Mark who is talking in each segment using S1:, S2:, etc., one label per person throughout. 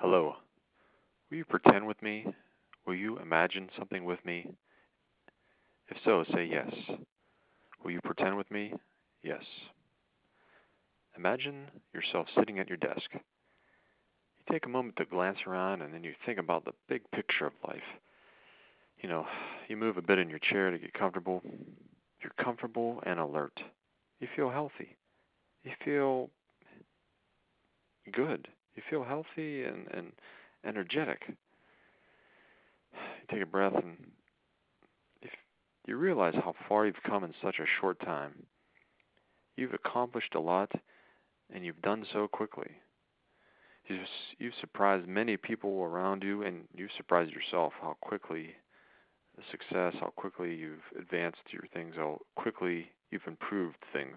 S1: Hello. Will you pretend with me? Will you imagine something with me? If so, say yes. Will you pretend with me? Yes. Imagine yourself sitting at your desk. You take a moment to glance around and then you think about the big picture of life. You know, you move a bit in your chair to get comfortable. You're comfortable and alert. You feel healthy. You feel good. You feel healthy and energetic. You take a breath and if you realize how far you've come in such a short time. You've accomplished a lot, and you've done so quickly. You've surprised many people around you, and you've surprised yourself how quickly the success, how quickly you've advanced your things, how quickly you've improved things.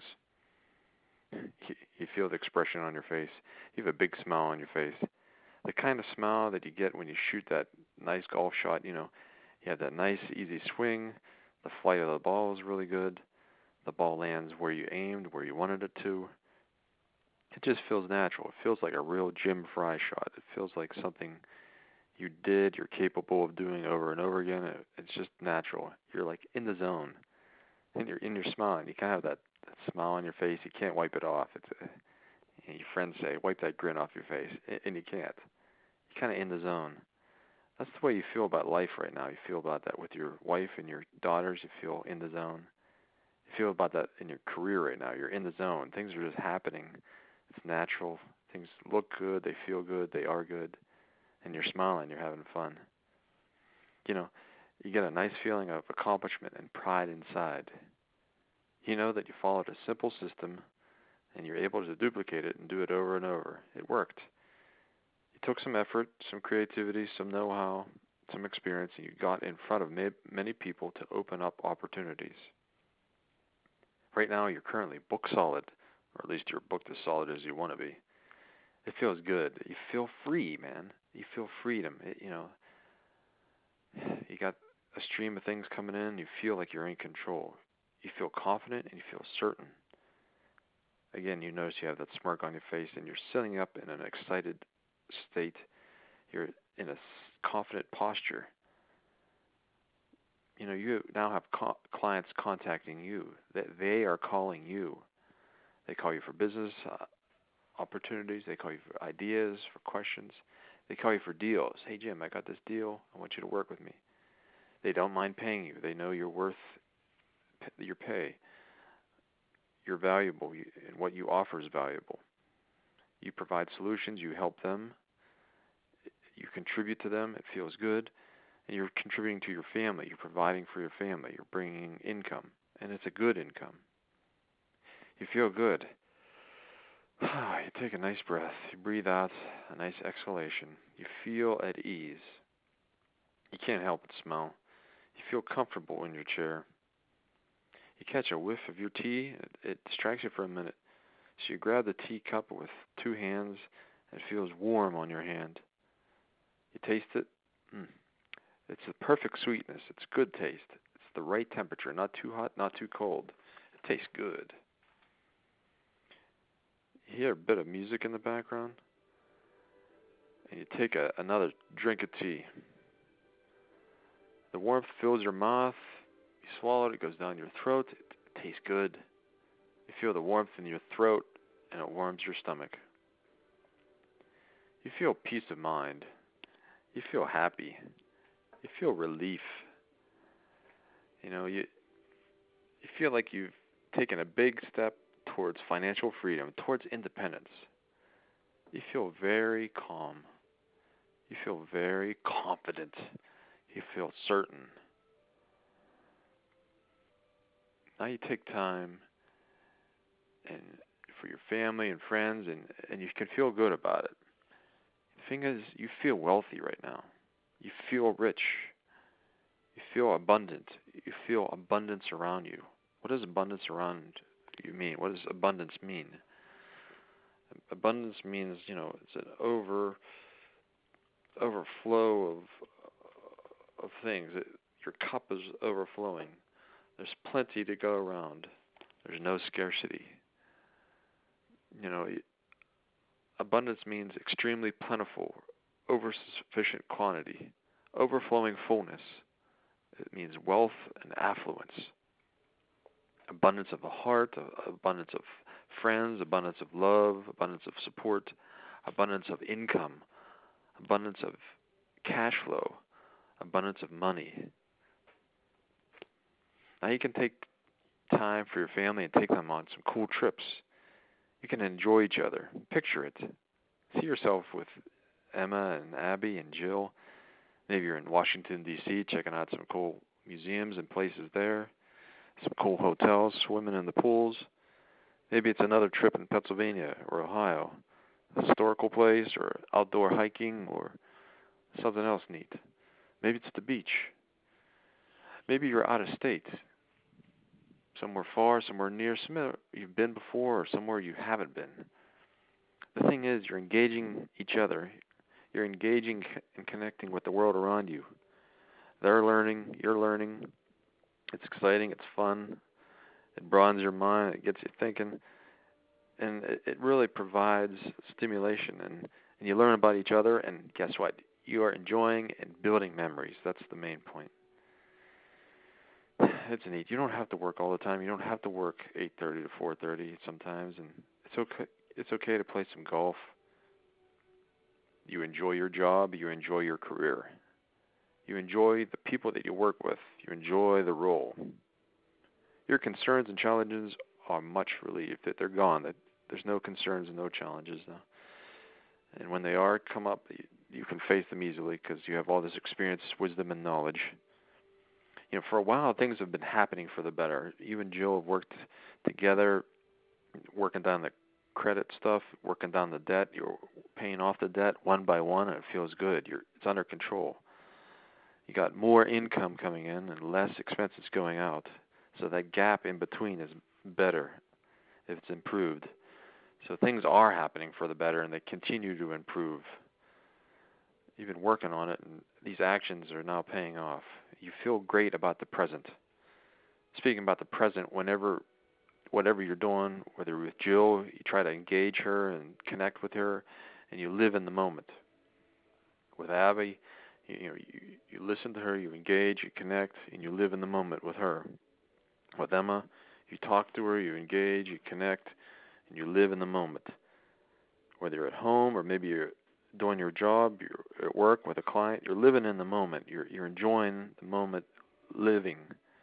S1: You feel the expression on your face. You have a big smile on your face. The kind of smile that you get when you shoot that nice golf shot, you have that nice, easy swing. The flight of the ball is really good. The ball lands where you aimed, where you wanted it to. It just feels natural. It feels like a real Jim Fry shot. It feels like something you did, you're capable of doing over and over again. It's just natural. You're like in the zone, and you're smiling. You kind of have that smile on your face. You can't wipe it off. Your friends say, wipe that grin off your face, and you can't. You're kind of in the zone. That's the way you feel about life right now. You feel about that with your wife and your daughters. You feel in the zone. You feel about that in your career right now. You're in the zone. Things are just happening. It's natural. Things look good. They feel good. They are good. And you're smiling. You're having fun. You get a nice feeling of accomplishment and pride inside. You know that you followed a simple system and you're able to duplicate it and do it over and over. It worked. It took some effort, some creativity, some know-how, some experience, and you got in front of many people to open up opportunities. Right now, you're currently book solid, or at least you're booked as solid as you want to be. It feels good. You feel free, man. You feel freedom. You got a stream of things coming in. You feel like you're in control. You feel confident and you feel certain. Again, you notice you have that smirk on your face and you're sitting up in an excited state. You're in a confident posture. You now have clients contacting you. They are calling you. They call you for business opportunities. They call you for ideas, for questions. They call you for deals. Hey, Jim, I got this deal. I want you to work with me. They don't mind paying you. They know you're worth your pay. You're valuable, and what you offer is valuable. You provide solutions. You help them. You contribute to them. It feels good. And you're contributing to your family. You're providing for your family. You're bringing income, and it's a good income. You feel good. You take a nice breath. You breathe out a nice exhalation. You feel at ease. You can't help but smile. You feel comfortable in your chair. You catch a whiff of your tea. It distracts you for a minute. So you grab the teacup with two hands. And it feels warm on your hand. You taste it. It's the perfect sweetness. It's good taste. It's the right temperature. Not too hot, not too cold. It tastes good. You hear a bit of music in the background. And you take another drink of tea. The warmth fills your mouth. You swallow it. It goes down your throat. It tastes good. You feel the warmth in your throat, and it warms your stomach. You feel peace of mind. You feel happy. You feel relief. You feel like you've taken a big step towards financial freedom, towards independence. You feel very calm. You feel very confident. You feel certain. Now you take time and for your family and friends, and you can feel good about it. The thing is, you feel wealthy right now. You feel rich. You feel abundant. You feel abundance around you. What does abundance around you mean? What does abundance mean? Abundance means, it's an overflow of things. Your cup is overflowing. There's plenty to go around. There's no scarcity. Abundance means extremely plentiful, over-sufficient quantity, overflowing fullness. It means wealth and affluence, abundance of the heart, abundance of friends, abundance of love, abundance of support, abundance of income, abundance of cash flow, abundance of money. Now you can take time for your family and take them on some cool trips. You can enjoy each other. Picture it. See yourself with Emma and Abby and Jill. Maybe you're in Washington, D.C., checking out some cool museums and places there, some cool hotels, swimming in the pools. Maybe it's another trip in Pennsylvania or Ohio, a historical place or outdoor hiking or something else neat. Maybe it's the beach. Maybe you're out of state, somewhere far, somewhere near, somewhere you've been before or somewhere you haven't been. The thing is, you're engaging each other. You're engaging and connecting with the world around you. They're learning, you're learning. It's exciting, it's fun. It broadens your mind, it gets you thinking. And it really provides stimulation. And you learn about each other, and guess what? You are enjoying and building memories. That's the main point. It's neat. You don't have to work all the time. You don't have to work 8:30 to 4:30 sometimes, and it's okay. It's okay to play some golf. You enjoy your job. You enjoy your career. You enjoy the people that you work with. You enjoy the role. Your concerns and challenges are much relieved. That they're gone. That there's no concerns and no challenges now. And when they are come up, you can face them easily because you have all this experience, wisdom, and knowledge. You know, for a while, things have been happening for the better. You and Jill have worked together, working down the credit stuff, working down the debt. You're paying off the debt one by one, and it feels good. It's under control. You got more income coming in and less expenses going out. So that gap in between is better if it's improved. So things are happening for the better, and they continue to improve. You've been working on it, and these actions are now paying off. You feel great about the present. Speaking about the present, whatever you're doing, whether you're with Jill, you try to engage her and connect with her, and you live in the moment. With Abby, you listen to her, you engage, you connect, and you live in the moment with her. With Emma, you talk to her, you engage, you connect, and you live in the moment. Whether you're at home or maybe you're doing your job, you're at work with a client, you're living in the moment. You're enjoying the moment, living.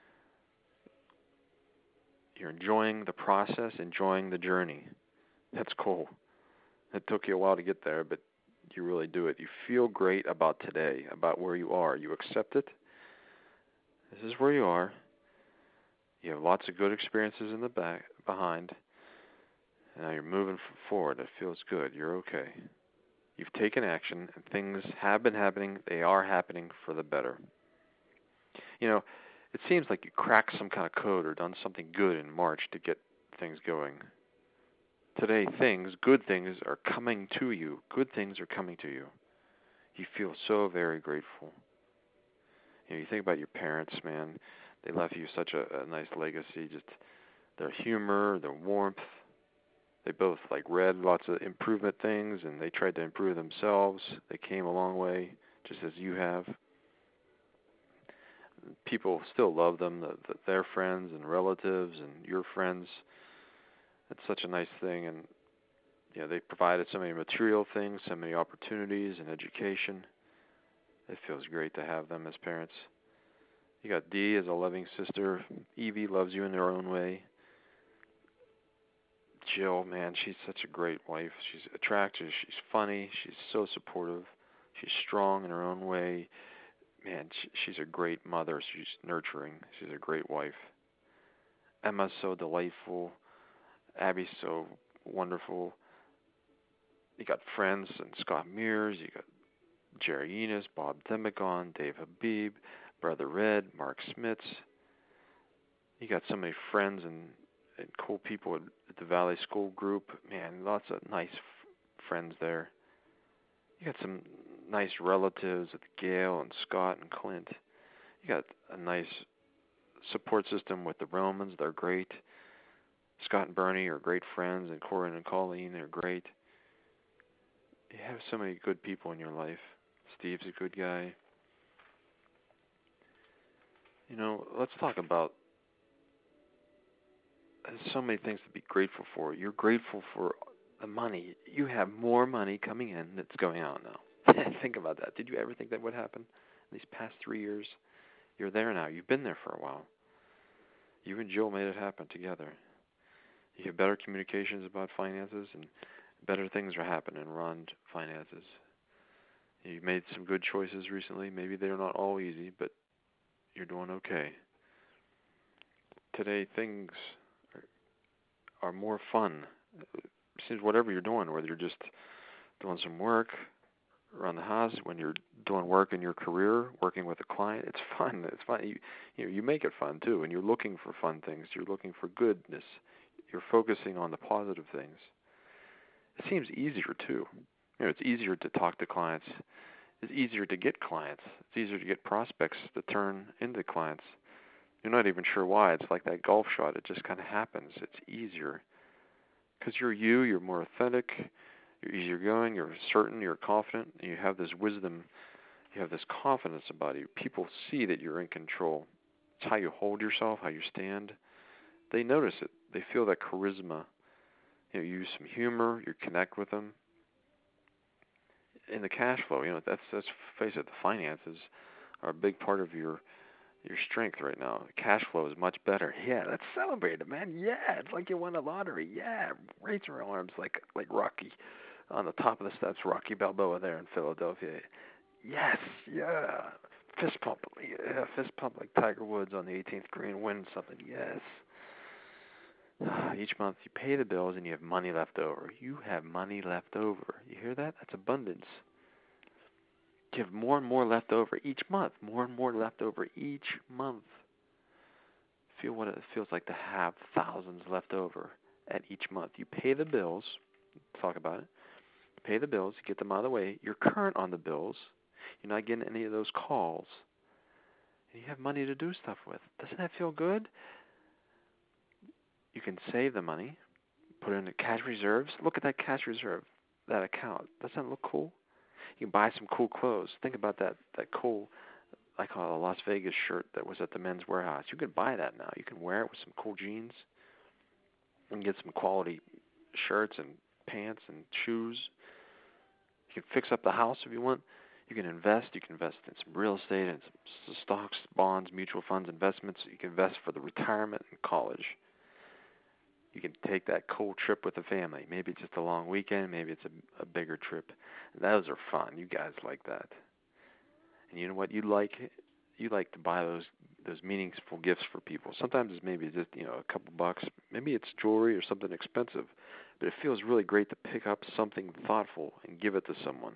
S1: You're enjoying the process, enjoying the journey. That's cool. It took you a while to get there, but you really do it. You feel great about today, about where you are. You accept it. This is where you are. You have lots of good experiences in the behind. And now you're moving forward. It feels good. You're okay. You've taken action, and things have been happening. They are happening for the better. You know, it seems like you cracked some kind of code or done something good in March to get things going. Today, good things are coming to you. Good things are coming to you. You feel so very grateful. You know, you think about your parents, man. They left you such a nice legacy. Just their humor, their warmth. They both read lots of improvement things, and they tried to improve themselves. They came a long way, just as you have. People still love them, their friends and relatives and your friends. It's such a nice thing, and you know, they provided so many material things, so many opportunities and education. It feels great to have them as parents. You got Dee as a loving sister. Evie loves you in her own way. Jill, man, she's such a great wife. She's attractive. She's funny. She's so supportive. She's strong in her own way. Man, she's a great mother. She's nurturing. She's a great wife. Emma's so delightful. Abby's so wonderful. You got friends and Scott Mears. You got Jerry Enos, Bob Demigon, Dave Habib, Brother Red, Mark Smits. You got so many friends and cool people at the Valley School Group. Man, lots of nice friends there. You got some nice relatives with Gail and Scott and Clint. You got a nice support system with the Romans. They're great. Scott and Bernie are great friends, and Corin and Colleen are great. You have so many good people in your life. Steve's a good guy. Let's talk about there's so many things to be grateful for. You're grateful for the money. You have more money coming in that's going out now. Think about that. Did you ever think that would happen in these past 3 years? You're there now. You've been there for a while. You and Jill made it happen together. You have better communications about finances, and better things are happening around finances. You've made some good choices recently. Maybe they're not all easy, but you're doing okay. Today, things are more fun. It seems whatever you're doing, whether you're just doing some work around the house, when you're doing work in your career, working with a client, it's fun. It's fun. You make it fun too, and you're looking for fun things. You're looking for goodness. You're focusing on the positive things. It seems easier too. It's easier to talk to clients. It's easier to get clients. It's easier to get prospects to turn into clients. You're not even sure why. It's like that golf shot. It just kind of happens. It's easier. Because you're more authentic, you're easygoing, you're certain, you're confident, and you have this wisdom, you have this confidence about you. People see that you're in control. It's how you hold yourself, how you stand. They notice it. They feel that charisma. You use some humor, you connect with them. In the cash flow, that's face it, the finances are a big part of your strength right now. Cash flow is much better. Yeah, let's celebrate it, man. Yeah, it's like you won the lottery. Yeah, raise your arms like Rocky on the top of the steps, Rocky Balboa there in Philadelphia. Yes, yeah. Fist pump. Yeah, fist pump like Tiger Woods on the 18th green, win something. Yes. Each month you pay the bills and you have money left over. You have money left over. You hear that? That's abundance. You have more and more left over each month. More and more left over each month. Feel what it feels like to have thousands left over at each month. You pay the bills. Talk about it. You pay the bills. You get them out of the way. You're current on the bills. You're not getting any of those calls. And you have money to do stuff with. Doesn't that feel good? You can save the money. Put it into cash reserves. Look at that cash reserve, that account. Doesn't that look cool? You can buy some cool clothes. Think about that cool, I call it a Las Vegas shirt that was at the Men's Warehouse. You can buy that now. You can wear it with some cool jeans and get some quality shirts and pants and shoes. You can fix up the house if you want. You can invest. You can invest in some real estate and some stocks, bonds, mutual funds, investments. You can invest for the retirement and college. You can take that cool trip with the family. Maybe it's just a long weekend. Maybe it's a bigger trip. Those are fun. You guys like that. And you know what? You like to buy those meaningful gifts for people. Sometimes it's maybe just a couple bucks. Maybe it's jewelry or something expensive. But it feels really great to pick up something thoughtful and give it to someone.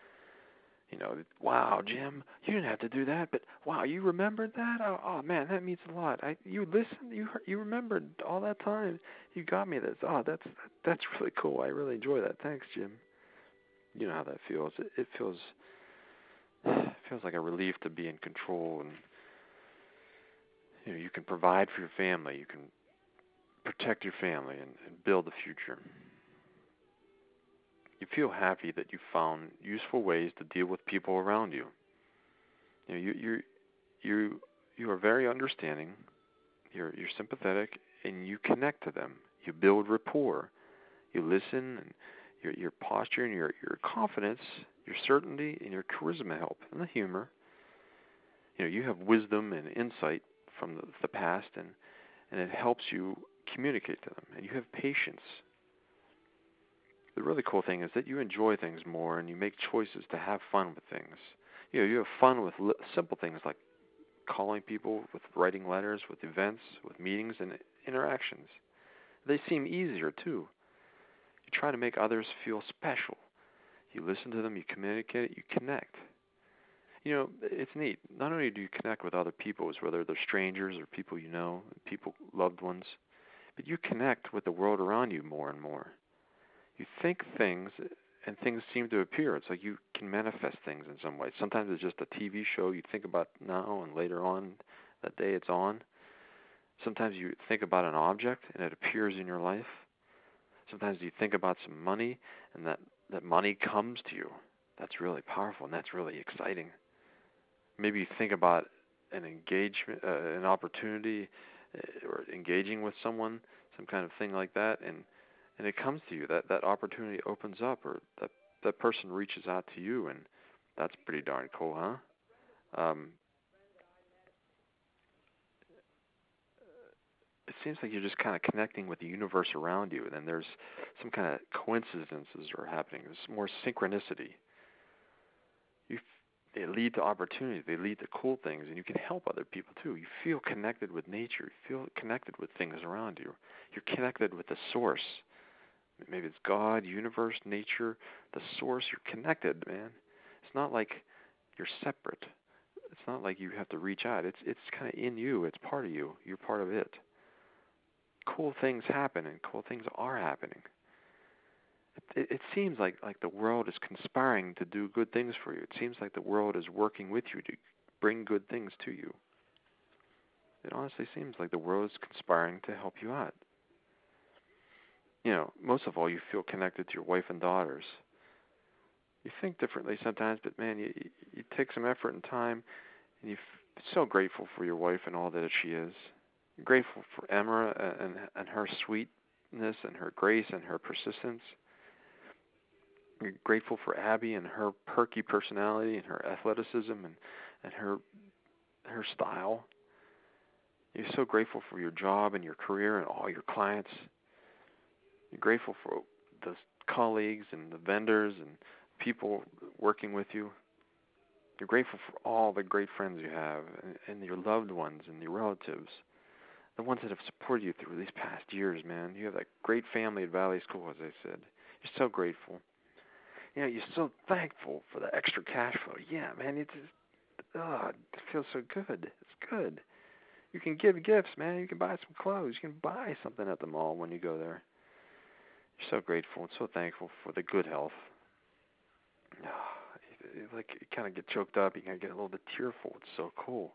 S1: Wow, Jim, you didn't have to do that, but wow, you remembered that? Oh man, that means a lot. You listened, you remembered all that time. You got me this. Oh, that's really cool. I really enjoy that. Thanks, Jim. You know how that feels. It feels like a relief to be in control, and you can provide for your family. You can protect your family and build the future. You feel happy that you found useful ways to deal with people around you. You are very understanding. You're sympathetic, and you connect to them. You build rapport. You listen, and your posture and your confidence, your certainty, and your charisma help, and the humor. You have wisdom and insight from the past, and it helps you communicate to them. And you have patience. The really cool thing is that you enjoy things more and you make choices to have fun with things. You have fun with simple things like calling people, with writing letters, with events, with meetings and interactions. They seem easier too. You try to make others feel special. You listen to them, you communicate, you connect. It's neat. Not only do you connect with other people, whether they're strangers or people you know, people, loved ones, but you connect with the world around you more and more. You think things, and things seem to appear. It's like you can manifest things in some way. Sometimes it's just a TV show you think about now, and later on that day it's on. Sometimes you think about an object, and it appears in your life. Sometimes you think about some money, and that that money comes to you. That's really powerful, and that's really exciting. Maybe you think about an engagement, an opportunity, or engaging with someone, some kind of thing like that, and it comes to you. That opportunity opens up, or that person reaches out to you, and that's pretty darn cool, huh? It seems like you're just kind of connecting with the universe around you, and then there's some kind of coincidences are happening. There's more synchronicity. They lead to opportunities. They lead to cool things, and you can help other people too. You feel connected with nature. You feel connected with things around you. You're connected with the source. Maybe it's God, universe, nature, the source. You're connected, man. It's not like you're separate. It's not like you have to reach out. It's kind of in you. It's part of you. You're part of it. Cool things happen, and cool things are happening. It seems like the world is conspiring to do good things for you. It seems like the world is working with you to bring good things to you. It honestly seems like the world is conspiring to help you out. Most of all, you feel connected to your wife and daughters. You think differently sometimes, but man, you take some effort and time, and you're so grateful for your wife and all that she is. You're grateful for Emma and her sweetness and her grace and her persistence. You're grateful for Abby and her perky personality and her athleticism and her style. You're so grateful for your job and your career and all your clients. You're grateful for the colleagues and the vendors and people working with you. You're grateful for all the great friends you have and your loved ones and your relatives, the ones that have supported you through these past years, man. You have that great family at Valley School, as I said. You're so grateful. You're so thankful for the extra cash flow. Yeah, man, it feels so good. It's good. You can give gifts, man. You can buy some clothes. You can buy something at the mall when you go there. You're so grateful and so thankful for the good health. You kind of get choked up. You kind of get a little bit tearful. It's so cool.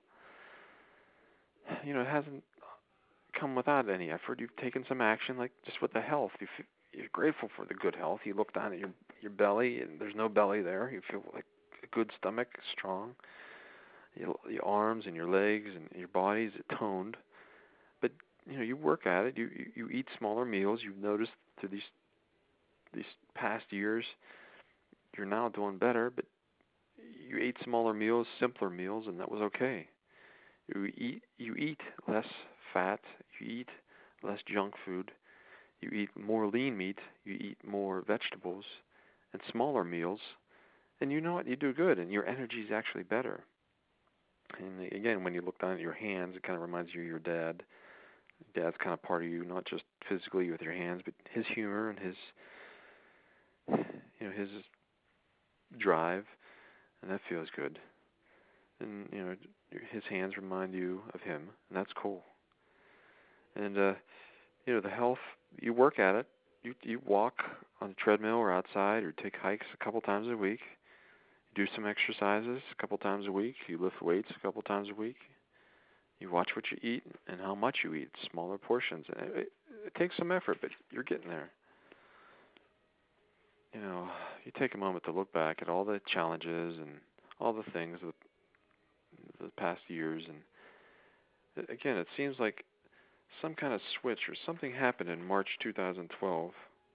S1: It hasn't come without any effort. You've taken some action, like just with the health. You're grateful for the good health. You look down at your belly, and there's no belly there. You feel like a good stomach, strong. Your arms and your legs and your body is toned. But you work at it. You eat smaller meals. You've noticed through these past years, you're now doing better. But you ate smaller meals, simpler meals, and that was okay. You eat less fat. You eat less junk food. You eat more lean meat, you eat more vegetables and smaller meals, and you know what? You do good, and your energy is actually better. And again, when you look down at your hands, it kind of reminds you of your dad. Dad's kind of part of you, not just physically with your hands, but his humor and his drive, and that feels good. And his hands remind you of him, and that's cool. And the health, you work at it. You walk on the treadmill or outside or take hikes a couple times a week. You do some exercises a couple times a week. You lift weights a couple times a week. You watch what you eat and how much you eat, smaller portions. And it takes some effort, but you're getting there. You take a moment to look back at all the challenges and all the things of the past years. And again, it seems like some kind of switch or something happened in March 2012.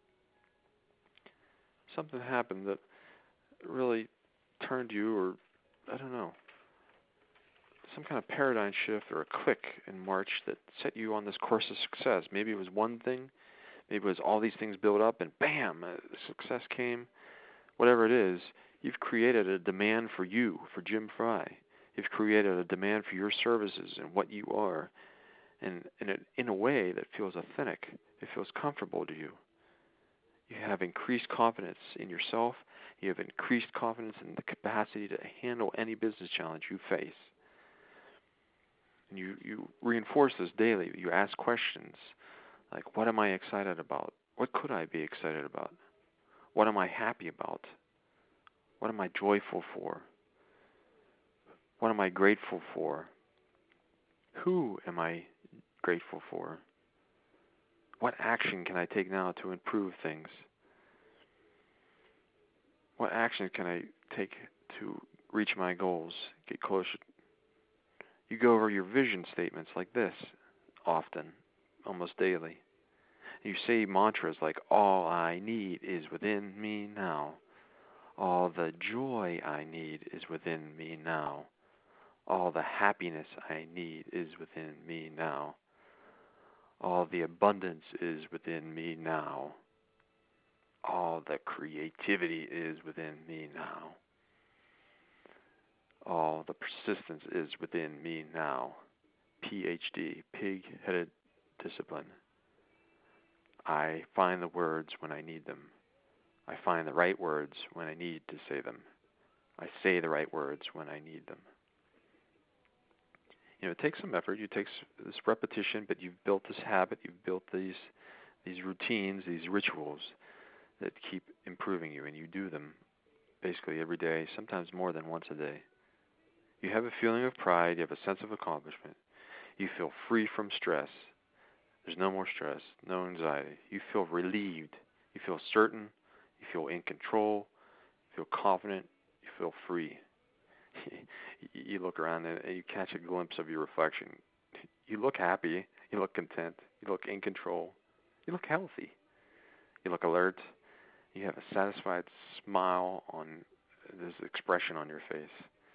S1: Something happened that really turned you, or I don't know, some kind of paradigm shift or a click in March that set you on this course of success. Maybe it was one thing. Maybe it was all these things built up and bam, success came. Whatever it is, you've created a demand for you, for Jim Fry. You've created a demand for your services and what you are. And in a way that feels authentic. It feels comfortable to you. You have increased confidence in yourself. You have increased confidence in the capacity to handle any business challenge you face. And you reinforce this daily. You ask questions like, what am I excited about? What could I be excited about? What am I happy about? What am I joyful for? What am I grateful for? Who am I grateful for? What action can I take now to improve things? What action can I take to reach my goals, get closer? You go over your vision statements like this often, almost daily. You say mantras like, all I need is within me now. All the joy I need is within me now. All the happiness I need is within me now. All the abundance is within me now. All the creativity is within me now. All the persistence is within me now. PhD, pig-headed discipline. I find the words when I need them. I find the right words when I need to say them. I say the right words when I need them. It takes some effort. It takes this repetition, but you've built this habit. You've built these routines, these rituals that keep improving you, and you do them basically every day, sometimes more than once a day. You have a feeling of pride. You have a sense of accomplishment. You feel free from stress. There's no more stress, no anxiety. You feel relieved. You feel certain. You feel in control. You feel confident. You feel free. You look around and you catch a glimpse of your reflection. You look happy. You look content. You look in control. You look healthy. You look alert. You have a satisfied smile on this expression on your face.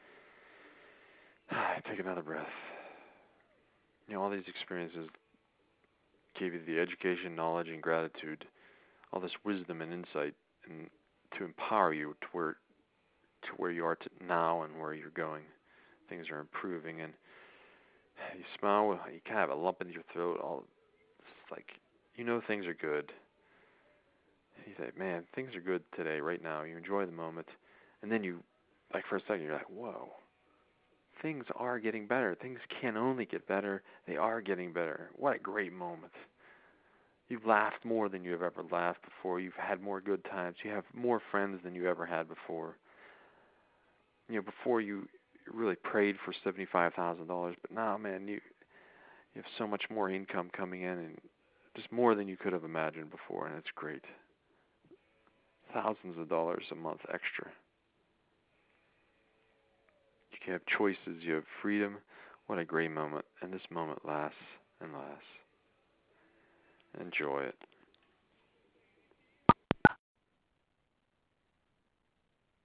S1: Take another breath. All these experiences gave you the education, knowledge, and gratitude, all this wisdom and insight, and to empower you to where you are now and where you're going. Things are improving, and you smile. You kind of have a lump in your throat. It's like things are good. You say, man, things are good today, right now. You enjoy the moment, and then you, like for a second, you're like, whoa. Things are getting better. Things can only get better. They are getting better. What a great moment. You've laughed more than you've ever laughed before. You've had more good times. You have more friends than you ever had before. Before you really prayed for $75,000, but now, man, you have so much more income coming in, and just more than you could have imagined before, and it's great. Thousands of dollars a month extra. You can have choices. You have freedom. What a great moment. And this moment lasts and lasts. Enjoy it.